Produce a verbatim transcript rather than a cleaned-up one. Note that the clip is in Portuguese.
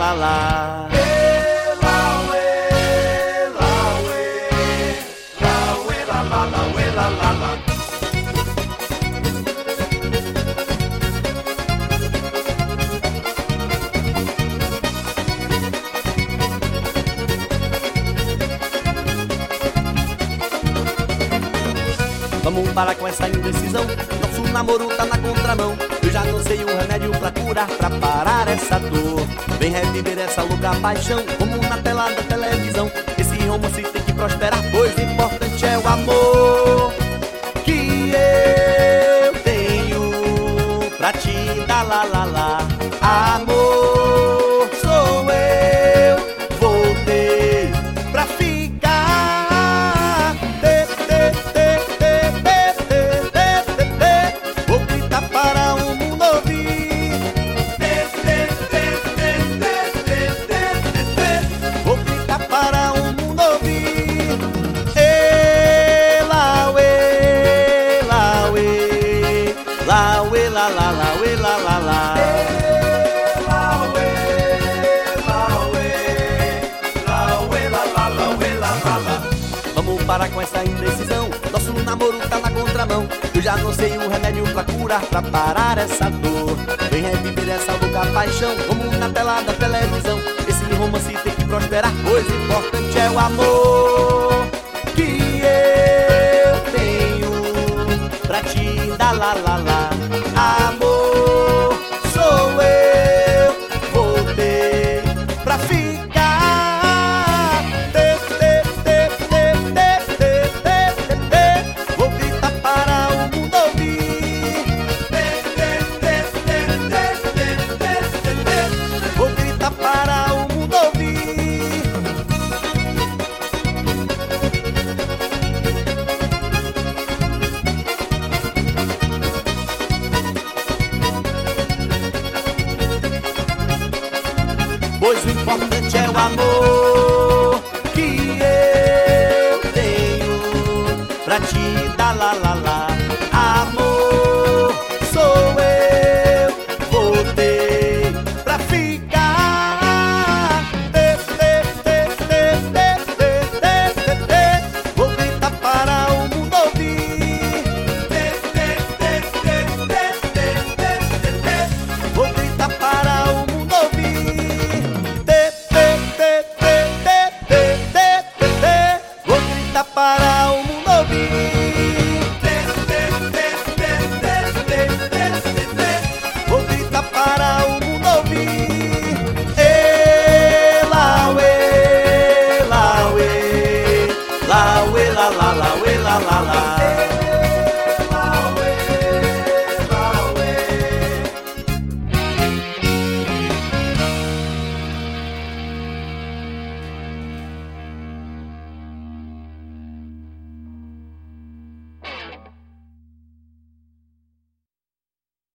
lá lá. Vamos parar com essa indecisão, nosso namoro tá na contramão. Eu já não sei um remédio pra curar, pra parar essa dor. Vem reviver essa louca paixão, como na tela da televisão. Esse romance tem que prosperar, pois o importante é o amor que eu tenho pra te dar, lá lá lá. Amor, sou eu, voltei pra ficar. Vou gritar para o mundo ouvir. Vou gritar para o mundo ouvir. Ela, uê, lá, uê, lá, uê, lá, lá, lá, uê, lá, lá, lá. Vamos parar com essa indecisão, nosso namoro tá na contramão. Eu já não sei um remédio pra curar, pra parar essa dor. Vem reviver essa louca paixão, como na tela da televisão. Esse romance tem que prosperar, pois o importante é o amor que eu tenho pra te dar, lá lá lá. Amor, sou eu, voltei pra ficar. Vou gritar para o mundo ouvir. Vou gritar para o mundo ouvir. Pois o importante é o amor que eu tenho pra te dar, lá lá lá. Amor.